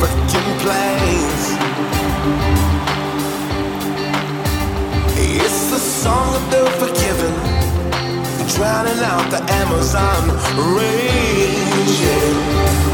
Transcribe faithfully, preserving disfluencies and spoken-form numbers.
African plains. It's the song of the forgiven, drowning out the Amazon rain. Yeah.